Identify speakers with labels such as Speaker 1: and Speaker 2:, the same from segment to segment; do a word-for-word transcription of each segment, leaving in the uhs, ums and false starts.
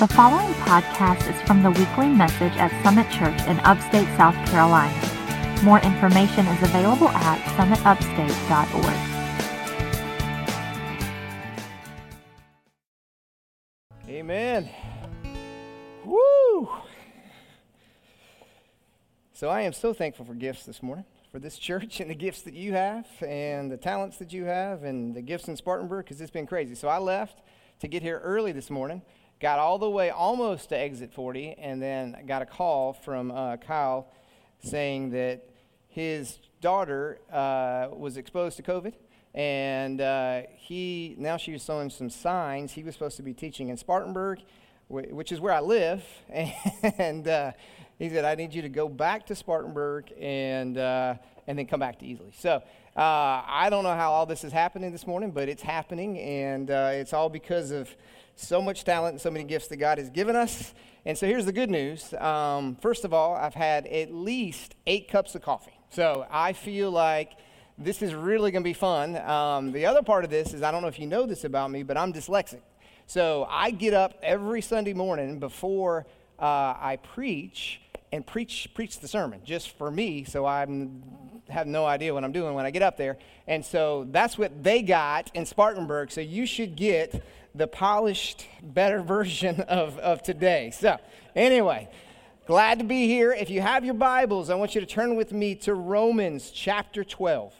Speaker 1: The following podcast is from the weekly message at Summit Church in upstate South Carolina. More information is available at summit upstate dot org.
Speaker 2: Amen. Woo! So I am so thankful for gifts this morning, for this church and the gifts that you have and the talents that you have and the gifts in Spartanburg, because it's been crazy. So I left to get here early this morning. Got all the way almost to exit forty, and then got a call from uh, Kyle saying that his daughter uh, was exposed to COVID, and uh, he now she was showing some signs. He was supposed to be teaching in Spartanburg, wh- which is where I live, and uh, he said, I need you to go back to Spartanburg and uh, and then come back to Easley. So uh, I don't know how all this is happening this morning, but it's happening, and uh, it's all because of so much talent and so many gifts that God has given us. And so here's the good news. Um, first of all, I've had at least eight cups of coffee. So I feel like this is really going to be fun. Um, the other part of this is, I don't know if you know this about me, but I'm dyslexic. So I get up every Sunday morning before uh, I preach and preach preach the sermon just for me, so I have no idea what I'm doing when I get up there. And so that's what they got in Spartanburg. So you should get the polished, better version of, of today. So anyway, glad to be here. If you have your Bibles, I want you to turn with me to Romans chapter twelve.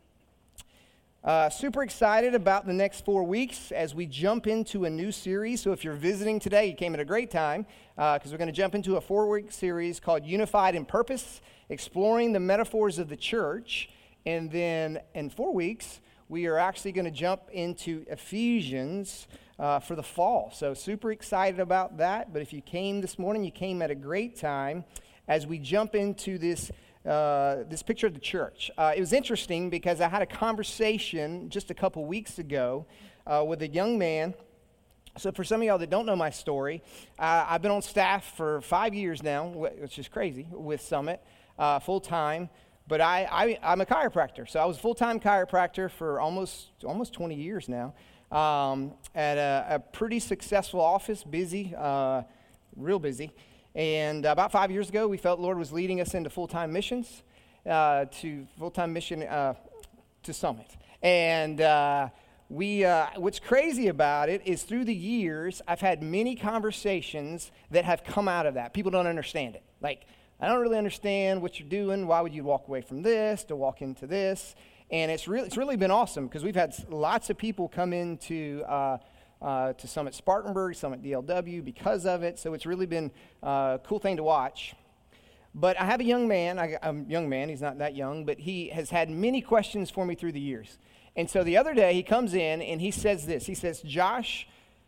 Speaker 2: Uh, super excited about the next four weeks as we jump into a new series. So if you're visiting today, you came at a great time because uh, we're going to jump into a four-week series called Unified in Purpose, exploring the metaphors of the church. And then in four weeks, we are actually going to jump into Ephesians uh, for the fall. So super excited about that. But if you came this morning, you came at a great time as we jump into this Uh, this picture of the church. Uh, it was interesting because I had a conversation just a couple weeks ago uh, with a young man. So for some of y'all that don't know my story, uh, I've been on staff for five years now, which is crazy, with Summit, uh, full-time. But I, I, I'm a chiropractor. So I was a full-time chiropractor for almost almost twenty years now um, at a, a pretty successful office, busy, uh, real busy. And about five years ago, we felt the Lord was leading us into full-time missions, uh, to full-time mission uh, to Summit. And uh, we, uh, what's crazy about it is through the years, I've had many conversations that have come out of that. People don't understand it. Like, I don't really understand what you're doing. Why would you walk away from this to walk into this? And it's really, it's really been awesome because we've had lots of people come into uh, Uh, to Summit Spartanburg, Summit D L W because of it. So it's really been uh, a cool thing to watch. But I have a young man, I, a young man, he's not that young, but he has had many questions for me through the years. And so the other day he comes in and he says this. He says, Josh,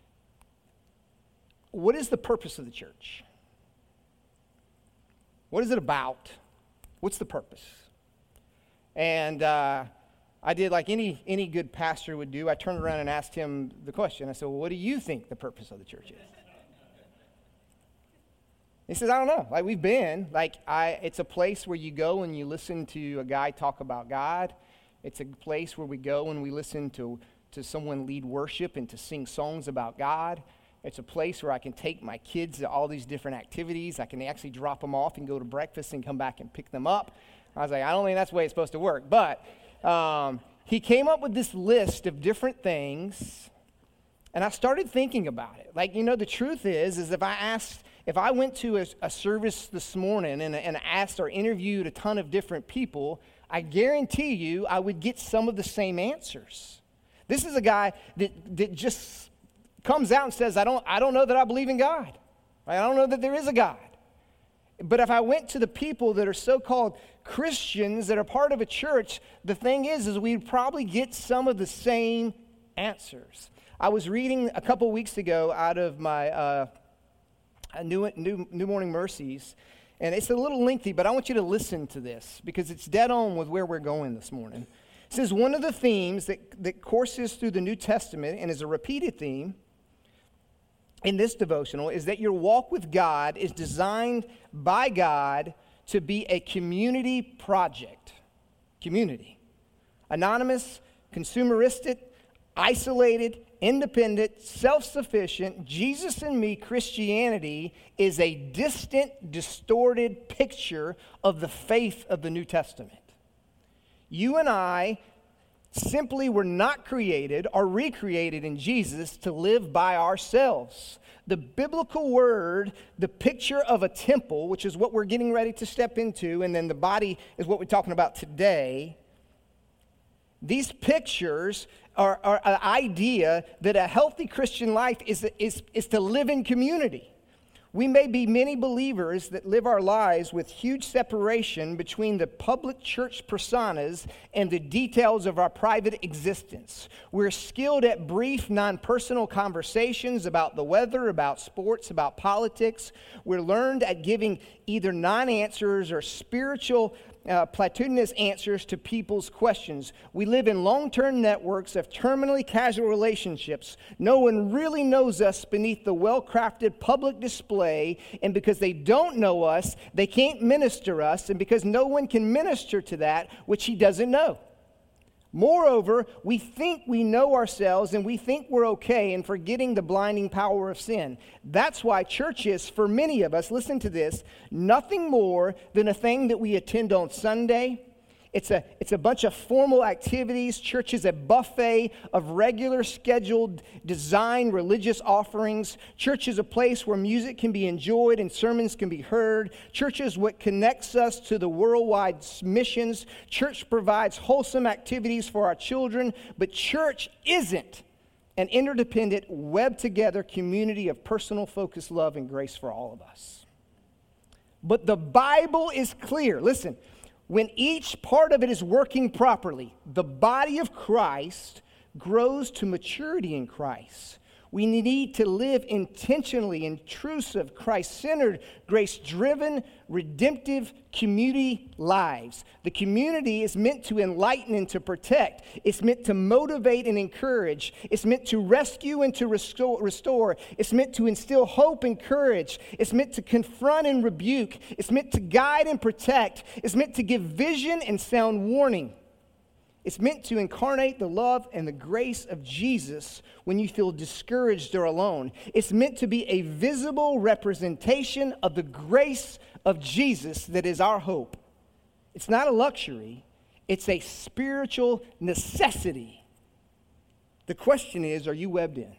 Speaker 2: what is the purpose of the church? What is it about? What's the purpose? And uh, I did like any any good pastor would do. I turned around and asked him the question. I said, well, what do you think the purpose of the church is? He says, I don't know. Like we've been, like I, it's a place where you go and you listen to a guy talk about God. It's a place where we go and we listen to, to someone lead worship and to sing songs about God. It's a place where I can take my kids to all these different activities. I can actually drop them off and go to breakfast and come back and pick them up. I was like, I don't think that's the way it's supposed to work. But Um, he came up with this list of different things, and I started thinking about it. Like, you know, the truth is, is if I asked, if I went to a, a service this morning and, and asked or interviewed a ton of different people, I guarantee you I would get some of the same answers. This is a guy that, that just comes out and says, I don't, I don't know that I believe in God. I don't know that there is a God. But if I went to the people that are so-called Christians that are part of a church, the thing is, is we'd probably get some of the same answers. I was reading a couple weeks ago out of my uh, New, New, New Morning Mercies, and it's a little lengthy, but I want you to listen to this because it's dead on with where we're going this morning. It says, one of the themes that, that courses through the New Testament and is a repeated theme in this devotional is that your walk with God is designed by God to be a community project. Community. Anonymous, consumeristic, isolated, independent, self-sufficient, Jesus and me Christianity is a distant, distorted picture of the faith of the New Testament. You and I simply were not created or recreated in Jesus to live by ourselves. The biblical word, the picture of a temple, which is what we're getting ready to step into, and then the body is what we're talking about today. These pictures are, are an idea that a healthy Christian life is, is, is to live in community. We may be many believers that live our lives with huge separation between the public church personas and the details of our private existence. We're skilled at brief, non-personal conversations about the weather, about sports, about politics. We're learned at giving either non-answers or spiritual Uh, platitudinous answers to people's questions. We live in long-term networks of terminally casual relationships. No one really knows us beneath the well-crafted public display, and because they don't know us, they can't minister us, and because no one can minister to that which he doesn't know. Moreover, we think we know ourselves and we think we're okay and forgetting the blinding power of sin. That's why church is, for many of us, listen to this, nothing more than a thing that we attend on Sunday. It's a, it's a bunch of formal activities. Church is a buffet of regular scheduled design religious offerings. Church is a place where music can be enjoyed and sermons can be heard. Church is what connects us to the worldwide missions. Church provides wholesome activities for our children. But church isn't an interdependent, web-together community of personal focused love and grace for all of us. But the Bible is clear. Listen. When each part of it is working properly, the body of Christ grows to maturity in Christ. We need to live intentionally intrusive, Christ-centered, grace-driven, redemptive community lives. The community is meant to enlighten and to protect. It's meant to motivate and encourage. It's meant to rescue and to restore. restore. It's meant to instill hope and courage. It's meant to confront and rebuke. It's meant to guide and protect. It's meant to give vision and sound warning. It's meant to incarnate the love and the grace of Jesus when you feel discouraged or alone. It's meant to be a visible representation of the grace of Jesus that is our hope. It's not a luxury. It's a spiritual necessity. The question is, are you webbed in?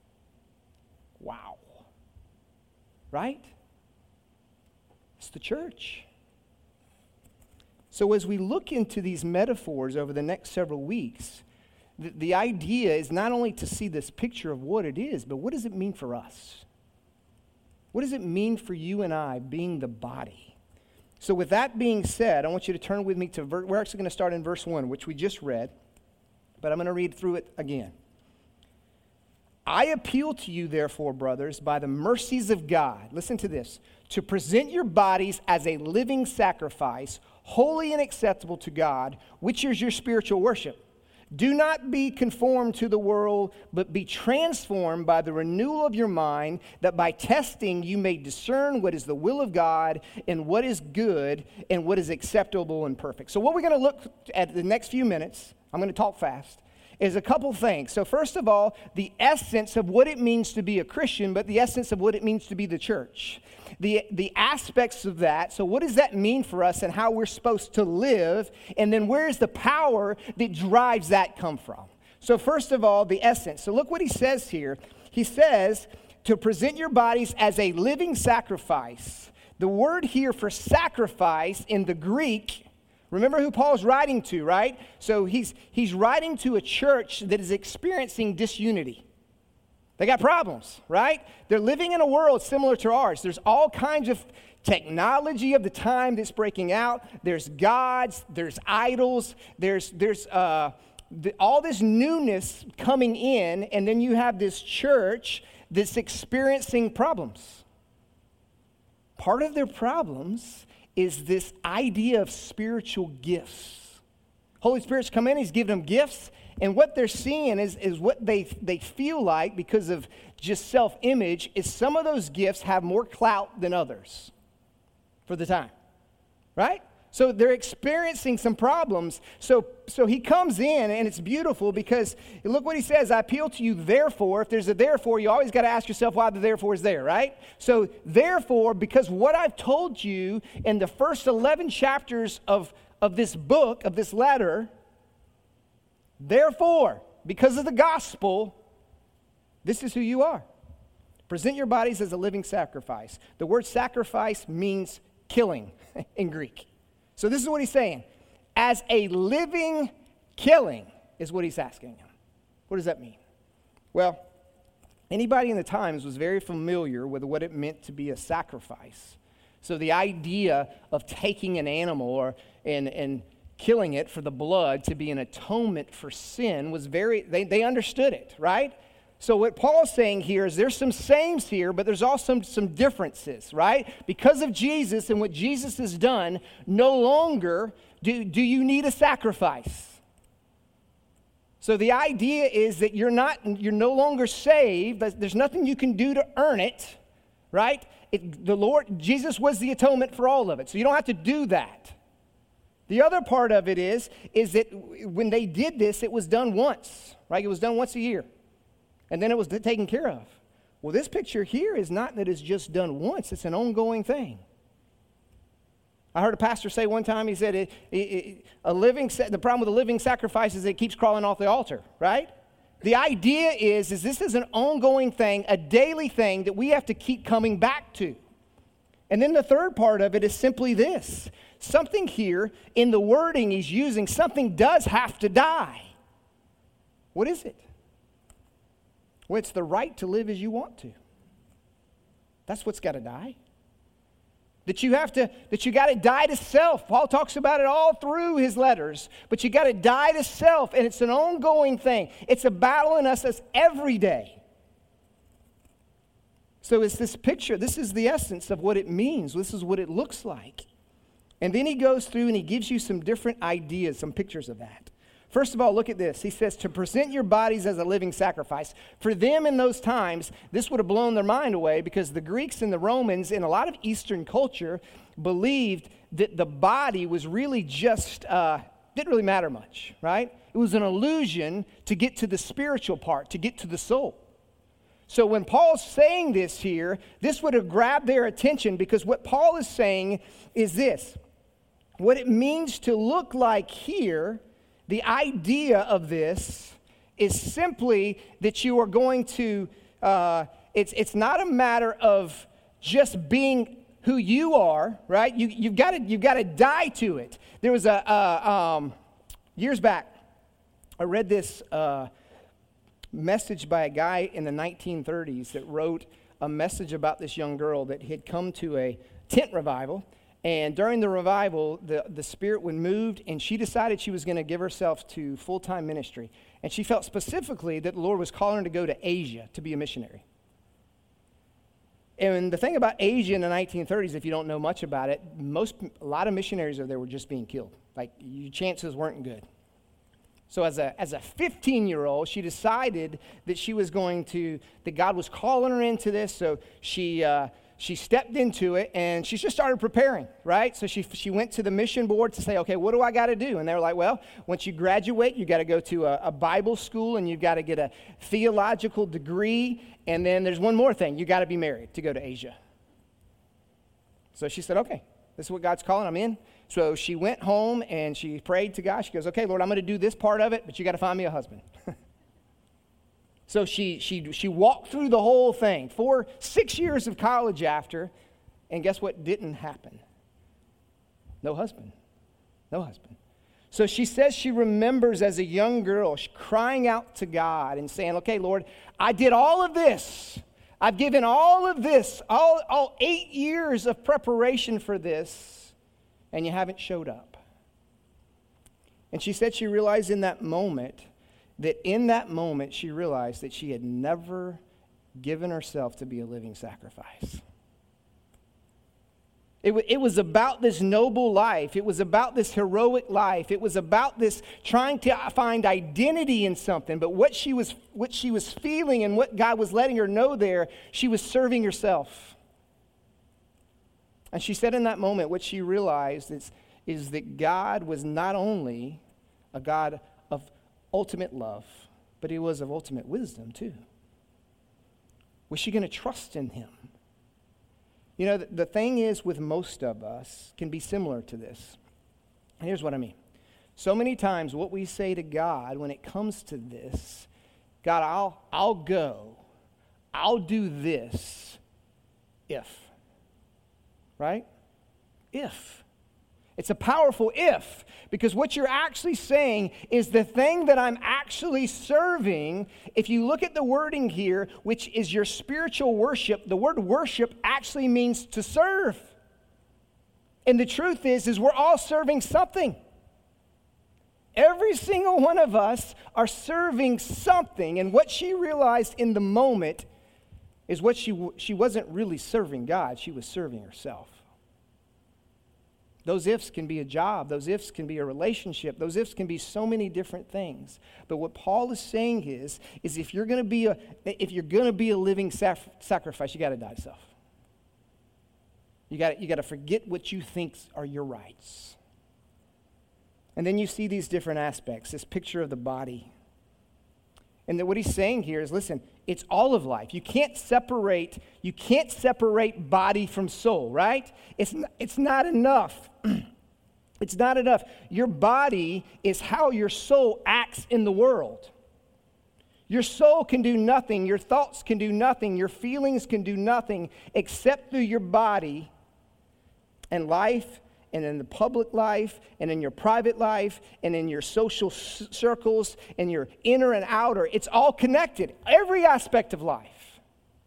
Speaker 2: Wow. Right? It's the church. So as we look into these metaphors over the next several weeks, the, the idea is not only to see this picture of what it is, but what does it mean for us? What does it mean for you and I being the body? So with that being said, I want you to turn with me to, ver- we're actually going to start in verse one, which we just read, but I'm going to read through it again. I appeal to you, therefore, brothers, by the mercies of God, listen to this, to present your bodies as a living sacrifice, holy and acceptable to God, which is your spiritual worship. Do not be conformed to the world, but be transformed by the renewal of your mind, that by testing you may discern what is the will of God and what is good and what is acceptable and perfect. So what we're going to look at the next few minutes, I'm going to talk fast, is a couple things. So first of all, the essence of what it means to be a Christian, but the essence of what it means to be the church. The, the aspects of that, so what does that mean for us and how we're supposed to live? And then where is the power that drives that come from? So first of all, the essence. So look what he says here. He says to present your bodies as a living sacrifice. The word here for sacrifice in the Greek, remember who Paul's writing to, right? So he's he's writing to a church that is experiencing disunity. They got problems, right? They're living in a world similar to ours. There's all kinds of technology of the time that's breaking out. There's gods, there's idols, there's there's uh, the, all this newness coming in, and then you have this church that's experiencing problems. Part of their problems is this idea of spiritual gifts. Holy Spirit's come in, he's giving them gifts, and what they're seeing is, is what they, they feel like because of just self-image is some of those gifts have more clout than others for the time, right? So they're experiencing some problems. So, so he comes in, and it's beautiful because look what he says. I appeal to you, therefore. If there's a therefore, you always got to ask yourself why the therefore is there, right? So therefore, because what I've told you in the first eleven chapters of, of this book, of this letter, therefore, because of the gospel, this is who you are. Present your bodies as a living sacrifice. The word sacrifice means killing in Greek. So this is what he's saying. As a living killing is what he's asking him. What does that mean? Well, anybody in the times was very familiar with what it meant to be a sacrifice. So the idea of taking an animal or and, and killing it for the blood to be an atonement for sin was very, they, they understood it, right? So what Paul's saying here is there's some sames here, but there's also some, some differences, right? Because of Jesus and what Jesus has done, no longer do, do you need a sacrifice. So the idea is that you're not, you're no longer saved. There's nothing you can do to earn it, right? It, the Lord, Jesus was the atonement for all of it, so you don't have to do that. The other part of it is, is that when they did this, it was done once, right? It was done once a year. And then it was taken care of. Well, this picture here is not that it's just done once. It's an ongoing thing. I heard a pastor say one time, he said, it, it, it, a living the problem with a living sacrifice is it keeps crawling off the altar, right? The idea is, is this is an ongoing thing, a daily thing that we have to keep coming back to. And then the third part of it is simply this. Something here in the wording he's using, something does have to die. What is it? Well, it's the right to live as you want to. That's what's got to die. That you have to, that you got to die to self. Paul talks about it all through his letters. But you got to die to self, and it's an ongoing thing. It's a battle in us that's every day. So it's this picture. This is the essence of what it means. This is what it looks like. And then he goes through and he gives you some different ideas, some pictures of that. First of all, look at this. He says to present your bodies as a living sacrifice. For them in those times, this would have blown their mind away because the Greeks and the Romans in a lot of Eastern culture believed that the body was really just, uh, didn't really matter much, right? It was an illusion to get to the spiritual part, to get to the soul. So when Paul's saying this here, this would have grabbed their attention because what Paul is saying is this. What it means to look like here, the idea of this is simply that you are going to, uh, it's it's not a matter of just being who you are, right? You, you've got to you've got to die to it. There was a, uh, um, years back, I read this uh, message by a guy in the nineteen thirties that wrote a message about this young girl that had come to a tent revival. And during the revival, the, the Spirit would moved, and she decided she was going to give herself to full-time ministry. And she felt specifically that the Lord was calling her to go to Asia to be a missionary. And the thing about Asia in the nineteen thirties, if you don't know much about it, most a lot of missionaries over there were just being killed. Like, your chances weren't good. So as a as a fifteen-year-old, she decided that she was going to, that God was calling her into this, so she... Uh, She stepped into it, and she just started preparing, right? So she she went to the mission board to say, okay, what do I got to do? And they were like, well, once you graduate, you got to go to a, a Bible school, and you've got to get a theological degree, and then there's one more thing. You got to be married to go to Asia. So she said, okay, this is what God's calling. I'm in. So she went home, and she prayed to God. She goes, okay, Lord, I'm going to do this part of it, but you got to find me a husband. So she she she walked through the whole thing, four, six years of college after, and guess what didn't happen? No husband. No husband. So she says she remembers as a young girl crying out to God and saying, okay, Lord, I did all of this. I've given all of this, all, all eight years of preparation for this, and you haven't showed up. And she said she realized in that moment that in that moment, she realized that she had never given herself to be a living sacrifice. It, w- it was about this noble life. It was about this heroic life. It was about this trying to find identity in something. But what she was, what she was feeling and what God was letting her know there, she was serving herself. And she said in that moment, what she realized is, is that God was not only a God of ultimate love, but he was of ultimate wisdom too. Was she going to trust in him? You know, the, the thing is with most of us can be similar to this. And here's what I mean. So many times what we say to God when it comes to this, God, I'll, I'll go, I'll do this if, right? If. It's a powerful if, because what you're actually saying is the thing that I'm actually serving. If you look at the wording here, which is your spiritual worship, the word worship actually means to serve. And the truth is, is we're all serving something. Every single one of us are serving something, and what she realized in the moment is what she she wasn't really serving God, she was serving herself. Those ifs can be a job. Those ifs can be a relationship. Those ifs can be so many different things. But what Paul is saying is, is if you're going to be a if you're going to be a living sac- sacrifice, you got to die to self. You got you got to forget what you think are your rights. And then you see these different aspects. This picture of the body. And that what he's saying here is, listen, it's all of life. You can't separate, you can't separate body from soul, right? It's not, it's not enough. It's not enough. Your body is how your soul acts in the world. Your soul can do nothing, your thoughts can do nothing, your feelings can do nothing except through your body. And life, and in the public life, and in your private life, and in your social s- circles, and your inner and outer, it's all connected. Every aspect of life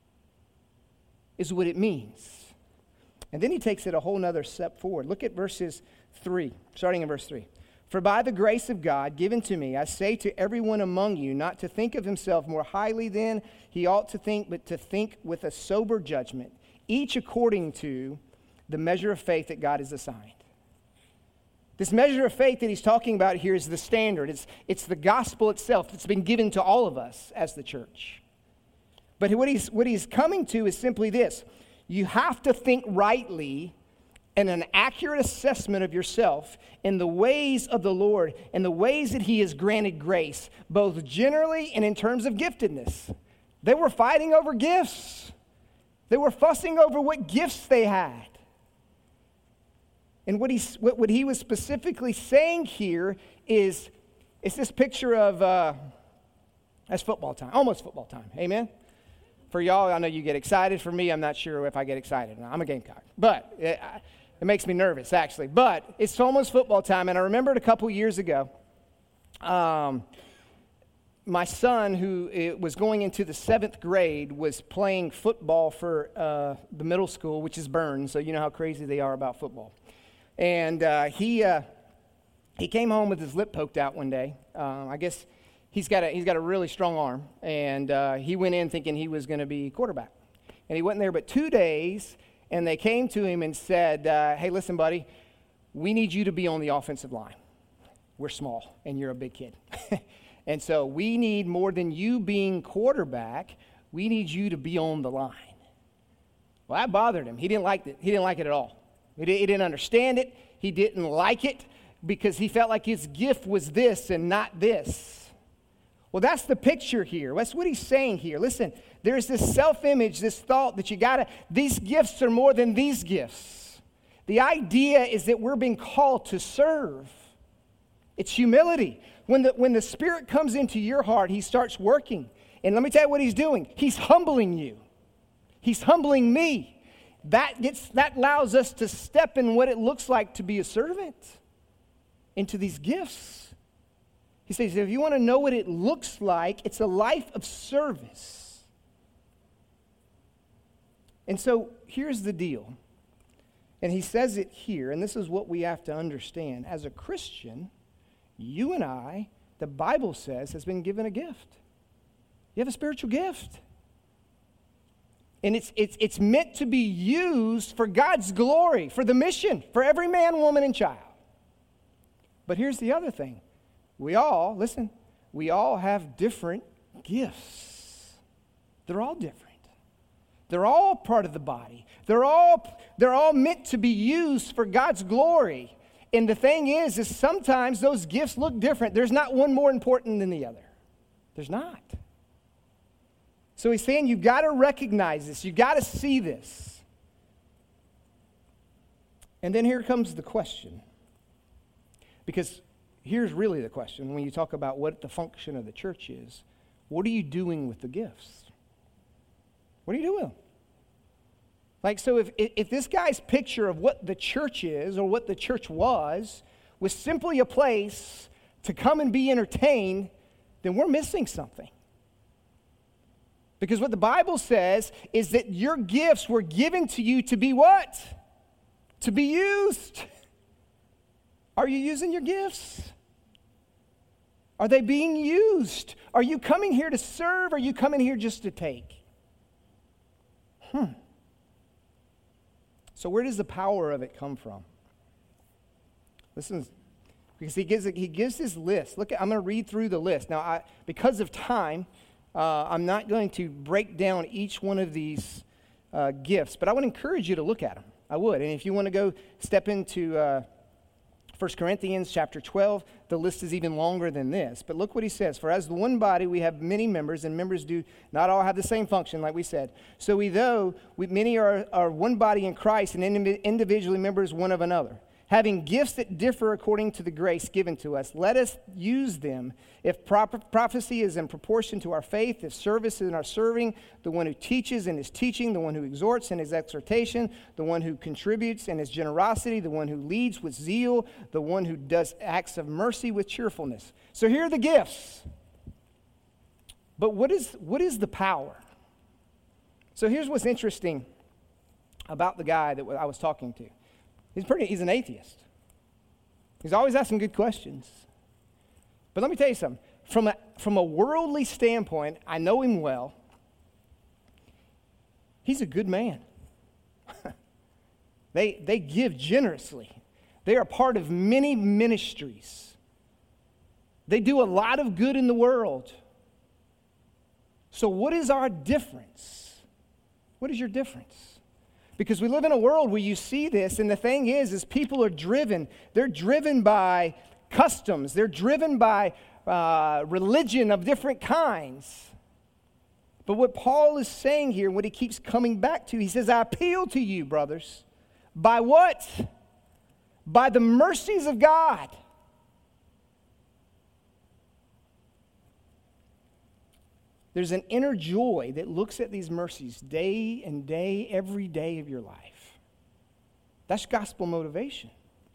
Speaker 2: is what it means. And then he takes it a whole nother step forward. Look at verses three, starting in verse three. For by the grace of God given to me, I say to everyone among you, not to think of himself more highly than he ought to think, but to think with a sober judgment, each according to the measure of faith that God has assigned. This measure of faith that he's talking about here is the standard. It's, it's the gospel itself that's been given to all of us as the church. But what he's, what he's coming to is simply this. You have to think rightly and an accurate assessment of yourself in the ways of the Lord and the ways that he has granted grace, both generally and in terms of giftedness. They were fighting over gifts. They were fussing over what gifts they had. And what he, what, what he was specifically saying here is, it's this picture of, uh, that's football time, almost football time, amen? For y'all, I know you get excited. For me, I'm not sure if I get excited. I'm a Gamecock, but it, it makes me nervous, actually. But it's almost football time, and I remembered a couple years ago, um, my son, who was going into the seventh grade, was playing football for uh, the middle school, which is Burns, so you know how crazy they are about football. And uh, he uh, he came home with his lip poked out one day. Uh, I guess he's got a he's got a really strong arm, and uh, he went in thinking he was going to be quarterback. And he wasn't there but two days, and they came to him and said, uh, "Hey, listen, buddy, we need you to be on the offensive line. We're small, and you're a big kid, and so we need more than you being quarterback. We need you to be on the line." Well, that bothered him. He didn't like it. He didn't like it at all. He didn't understand it. He didn't like it because he felt like his gift was this and not this. Well, that's the picture here. That's what he's saying here. Listen, there's this self-image, this thought that you gotta, these gifts are more than these gifts. The idea is that we're being called to serve. It's humility. When the, when the Spirit comes into your heart, he starts working. And let me tell you what he's doing. He's humbling you. He's humbling me. That gets that allows us to step in what it looks like to be a servant into these gifts. He says, if you want to know what it looks like, it's a life of service. And so here's the deal. And he says it here, and this is what we have to understand. As a Christian, you and I, the Bible says, has been given a gift. You have a spiritual gift. And it's, it's, it's meant to be used for God's glory, for the mission, for every man, woman, and child. But here's the other thing. We all, listen, we all have different gifts. They're all different. They're all part of the body. They're all, they're all meant to be used for God's glory. And the thing is, is sometimes those gifts look different. There's not one more important than the other. There's not. So he's saying you've got to recognize this. You've got to see this. And then here comes the question. Because here's really the question when you talk about what the function of the church is. What are you doing with the gifts? What are you doing? Like, so if, if this guy's picture of what the church is or what the church was was simply a place to come and be entertained, then we're missing something. Because what the Bible says is that your gifts were given to you to be what? To be used. Are you using your gifts? Are they being used? Are you coming here to serve? Or are you coming here just to take? Hmm. So where does the power of it come from? Listen, because he gives he gives his list. Look, I'm going to read through the list. Now, I, because of time, uh, I'm not going to break down each one of these uh, gifts, but I would encourage you to look at them. I would. And if you want to go step into uh, First Corinthians chapter twelve, the list is even longer than this. But look what he says. For as the one body, we have many members, and members do not all have the same function, like we said. So we, though we, many are, are one body in Christ, and individually members one of another. Having gifts that differ according to the grace given to us, let us use them. If proper prophecy is in proportion to our faith, if service is in our serving, the one who teaches in his teaching, the one who exhorts in his exhortation, the one who contributes in his generosity, the one who leads with zeal, the one who does acts of mercy with cheerfulness. So here are the gifts. But what is, what is the power? So here's what's interesting about the guy that I was talking to. He's pretty, he's an atheist. He's always asking good questions. But let me tell you something. From a, from a worldly standpoint, I know him well. He's a good man. they, they give generously. They are part of many ministries. They do a lot of good in the world. So what is our difference? What is your difference? Because we live in a world where you see this, and the thing is, is people are driven. They're driven by customs. They're driven by uh, religion of different kinds. But what Paul is saying here, what he keeps coming back to, he says, I appeal to you, brothers. By what? By the mercies of God. There's an inner joy that looks at these mercies day and day, every day of your life. That's gospel motivation.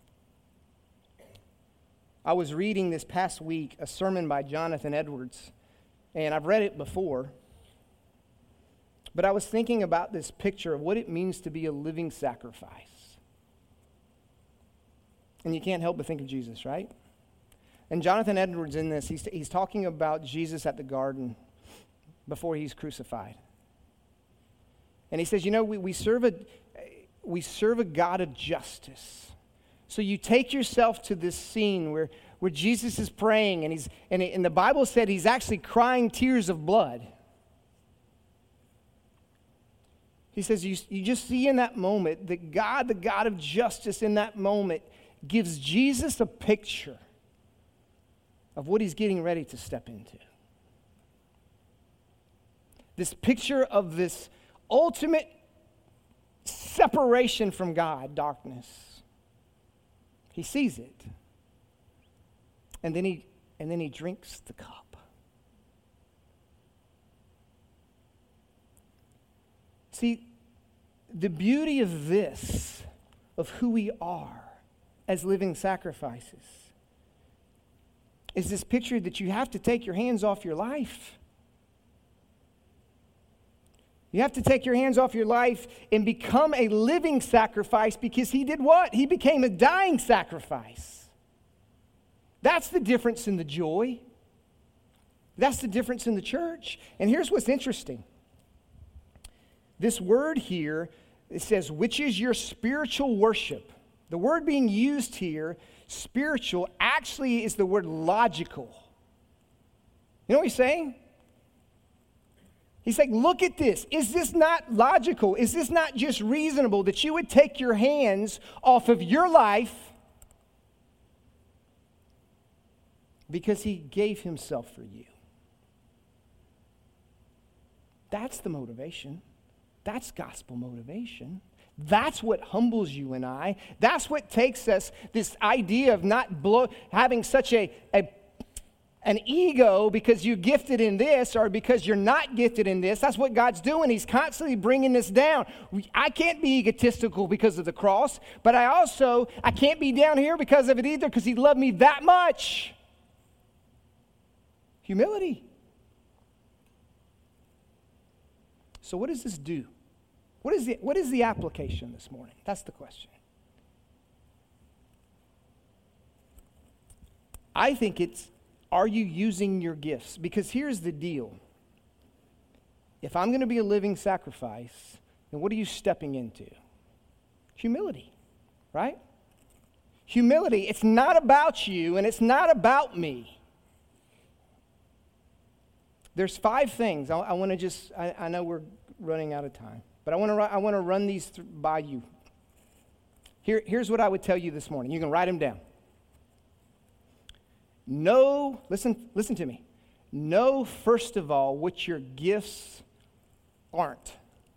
Speaker 2: I was reading this past week a sermon by Jonathan Edwards, and I've read it before, but I was thinking about this picture of what it means to be a living sacrifice. And you can't help but think of Jesus, right? And Jonathan Edwards in this, he's, he's talking about Jesus at the garden before he's crucified. And he says, you know, we, we serve a we serve a God of justice. So you take yourself to this scene where, where Jesus is praying, and he's and, and the Bible said he's actually crying tears of blood. He says you, you just see in that moment that God, the God of justice in that moment, gives Jesus a picture of what he's getting ready to step into. This picture of this ultimate separation from God, darkness. He sees it. And then he and then he drinks the cup. See, the beauty of this, of who we are as living sacrifices, is this picture that you have to take your hands off your life. You have to take your hands off your life and become a living sacrifice, because he did what? He became a dying sacrifice. That's the difference in the joy. That's the difference in the church. And here's what's interesting. This word here, it says, which is your spiritual worship. The word being used here, spiritual, actually is the word logical. You know what he's saying? He's like, look at this. Is this not logical? Is this not just reasonable that you would take your hands off of your life because he gave himself for you. That's the motivation. That's gospel motivation. That's what humbles you and I. That's what takes us, this idea of not blow, having such a, a an ego because you're gifted in this or because you're not gifted in this. That's what God's doing. He's constantly bringing this down. I can't be egotistical because of the cross, but I also, I can't be down here because of it either because he loved me that much. Humility. So what does this do? What is the, what is the application this morning? That's the question. I think it's, are you using your gifts? Because here's the deal. If I'm going to be a living sacrifice, then what are you stepping into? Humility, right? Humility, it's not about you and it's not about me. There's five things. I, I want to just, I, I know we're running out of time. But I want to I want to run these th- by you. Here, here's what I would tell you this morning. You can write them down. Know, listen, listen to me. Know, first of all, what your gifts aren't.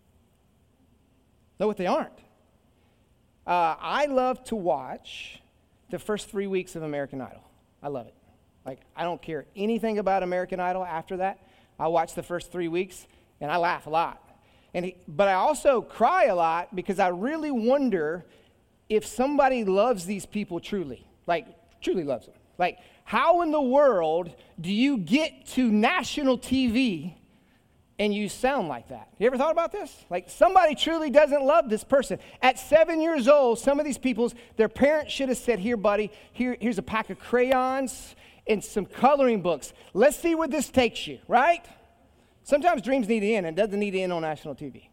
Speaker 2: Know what they aren't. Uh, I love to watch the first three weeks of American Idol. I love it. Like, I don't care anything about American Idol after that. I watch the first three weeks, and I laugh a lot. And he, but I also cry a lot because I really wonder if somebody loves these people truly, like truly loves them. Like, how in the world do you get to national T V and you sound like that? You ever thought about this? Like, somebody truly doesn't love this person. At seven years old, some of these people's, their parents should have said, here, buddy, here, here's a pack of crayons and some coloring books. Let's see where this takes you, right? Sometimes dreams need to end, and it doesn't need to end on national T V.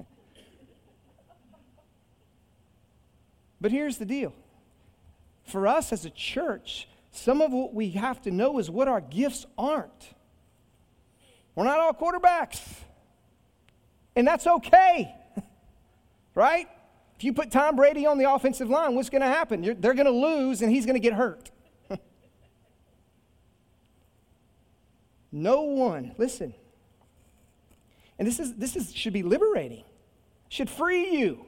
Speaker 2: But here's the deal. For us as a church, some of what we have to know is what our gifts aren't. We're not all quarterbacks. And that's okay. Right? If you put Tom Brady on the offensive line, what's going to happen? You're, they're going to lose, and he's going to get hurt. No one, listen. And this is this is should be liberating. Should free you.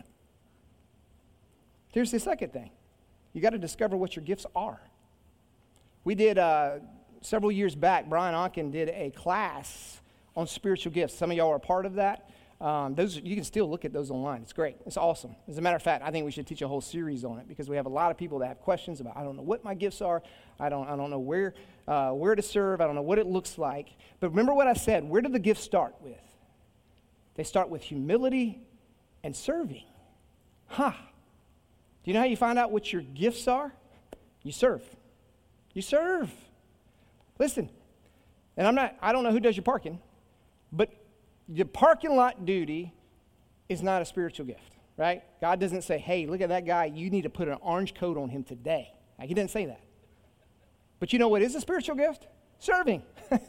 Speaker 2: Here's the second thing. You got to discover what your gifts are. We did, uh, several years back, Brian Onken did a class on spiritual gifts. Some of y'all are a part of that. Um, those you can still look at those online. It's great. It's awesome. As a matter of fact, I think we should teach a whole series on it because we have a lot of people that have questions about, I don't know what my gifts are. I don't I don't know where uh, where to serve. I don't know what it looks like. But remember what I said. Where do the gifts start with? They start with humility and serving. Huh. Do you know how you find out what your gifts are? You serve. You serve. Listen, and I'm not, I don't know who does your parking, but your parking lot duty is not a spiritual gift, right? God doesn't say, hey, look at that guy, you need to put an orange coat on him today. Like, he didn't say that. But you know what is a spiritual gift? Serving.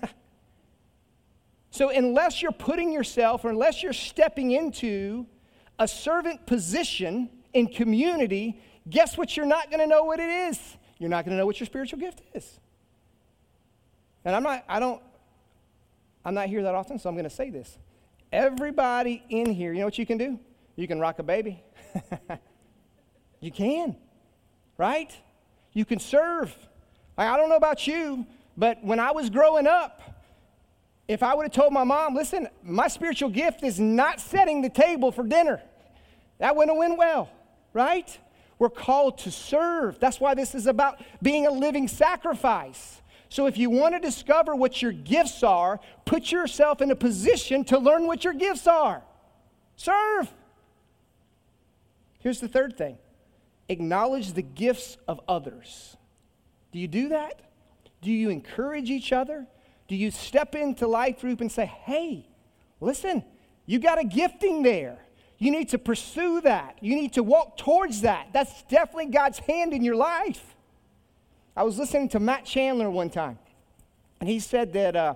Speaker 2: So unless you're putting yourself, or unless you're stepping into a servant position in community, guess what you're not going to know what it is? You're not going to know what your spiritual gift is. And I'm not, I don't, I'm not here that often, so I'm going to say this. Everybody in here, you know what you can do? You can rock a baby. You can, right? You can serve. Like, I don't know about you, but when I was growing up, if I would have told my mom, listen, my spiritual gift is not setting the table for dinner, that wouldn't have went well, right? We're called to serve. That's why this is about being a living sacrifice. So if you want to discover what your gifts are, put yourself in a position to learn what your gifts are. Serve. Here's the third thing. Acknowledge the gifts of others. Do you do that? Do you encourage each other? Do you step into life group and say, hey, listen, you got a gifting there. You need to pursue that. You need to walk towards that. That's definitely God's hand in your life. I was listening to Matt Chandler one time, and he said that uh,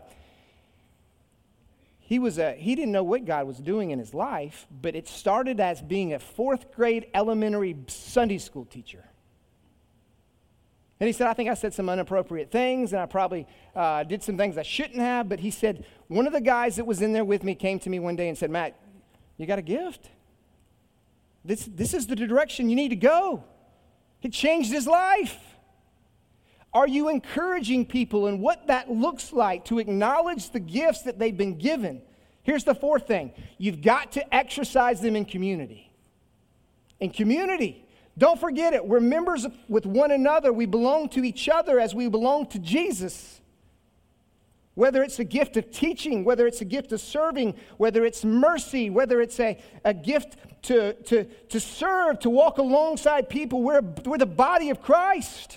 Speaker 2: he was a, he didn't know what God was doing in his life, but it started as being a fourth grade elementary Sunday school teacher. And he said, I think I said some inappropriate things, and I probably uh, did some things I shouldn't have. But he said, one of the guys that was in there with me came to me one day and said, Matt, you got a gift. This, this is the direction you need to go. It changed his life. Are you encouraging people in what that looks like to acknowledge the gifts that they've been given? Here's the fourth thing. You've got to exercise them in community. In community. Don't forget it. We're members with one another. We belong to each other as we belong to Jesus. Whether it's a gift of teaching, whether it's a gift of serving, whether it's mercy, whether it's a, a gift to, to, to serve, to walk alongside people, we're, we're the body of Christ.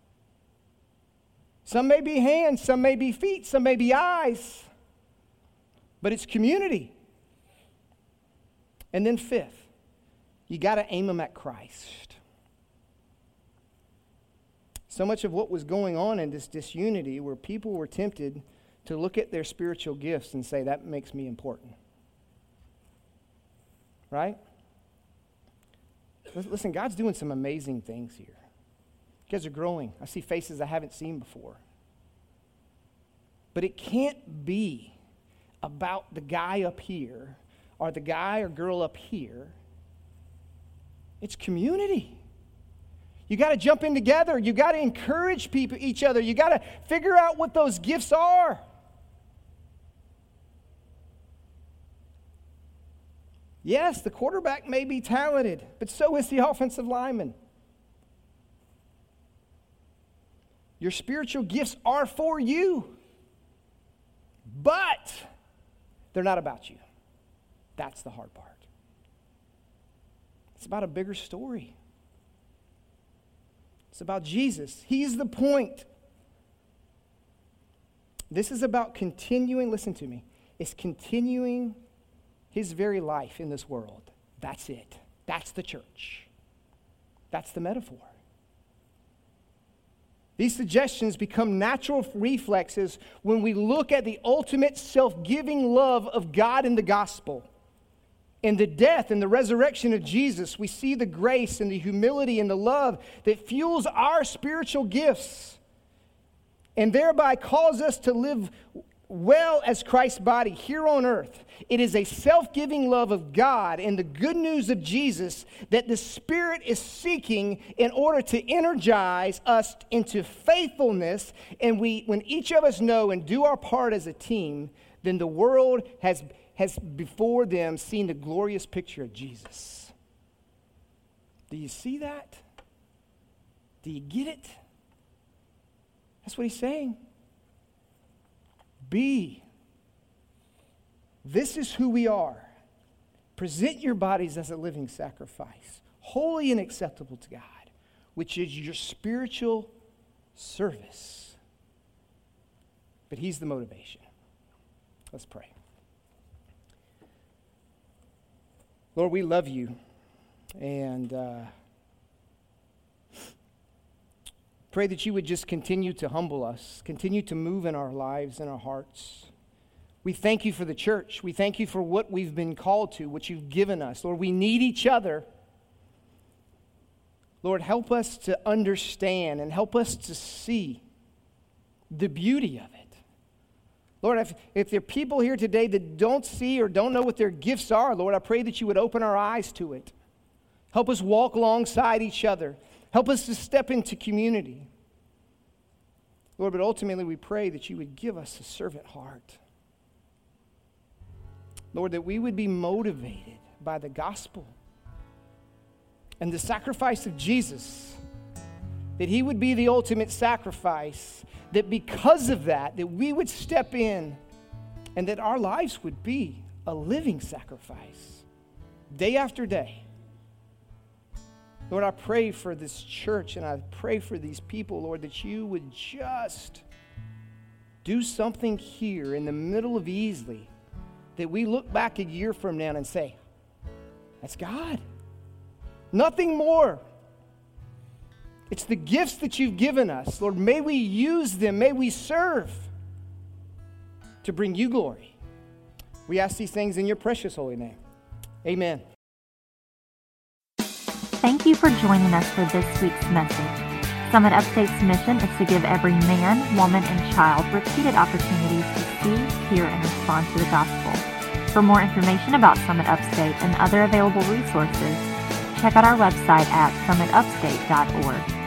Speaker 2: Some may be hands, some may be feet, some may be eyes. But it's community. And then fifth, you got to aim them at Christ. So much of what was going on in this disunity where people were tempted to look at their spiritual gifts and say, that makes me important. Right? Listen, God's doing some amazing things here. You guys are growing. I see faces I haven't seen before. But it can't be about the guy up here or the guy or girl up here. It's community. You got to jump in together. You got to encourage people, each other. You got to figure out what those gifts are. Yes, the quarterback may be talented, but so is the offensive lineman. Your spiritual gifts are for you, but they're not about you. That's the hard part. It's about a bigger story. It's about Jesus. He's the point. This is about continuing, listen to me, it's continuing his very life in this world. That's it. That's the church. That's the metaphor. These suggestions become natural reflexes when we look at the ultimate self-giving love of God in the gospel. In the death and the resurrection of Jesus, we see the grace and the humility and the love that fuels our spiritual gifts and thereby calls us to live well as Christ's body here on earth. It is a self-giving love of God and the good news of Jesus that the Spirit is seeking in order to energize us into faithfulness. And we, when each of us know and do our part as a team, then the world has, has before them seen the glorious picture of Jesus. Do you see that? Do you get it? That's what he's saying. Be. This is who we are. Present your bodies as a living sacrifice, holy and acceptable to God, which is your spiritual service. But he's the motivation. Let's pray. Lord, we love you, and uh, pray that you would just continue to humble us, continue to move in our lives and our hearts. We thank you for the church. We thank you for what we've been called to, what you've given us. Lord, we need each other. Lord, help us to understand and help us to see the beauty of it. Lord, if, if there are people here today that don't see or don't know what their gifts are, Lord, I pray that you would open our eyes to it. Help us walk alongside each other. Help us to step into community. Lord, but ultimately we pray that you would give us a servant heart. Lord, that we would be motivated by the gospel and the sacrifice of Jesus, that he would be the ultimate sacrifice, that because of that, that we would step in and that our lives would be a living sacrifice day after day. Lord, I pray for this church and I pray for these people, Lord, that you would just do something here in the middle of Easley that we look back a year from now and say, that's God. Nothing more. It's the gifts that you've given us. Lord, may we use them. May we serve to bring you glory. We ask these things in your precious holy name. Amen.
Speaker 1: Thank you for joining us for this week's message. Summit Upstate's mission is to give every man, woman, and child repeated opportunities to see, hear, and respond to the gospel. For more information about Summit Upstate and other available resources, check out our website at summit upstate dot org.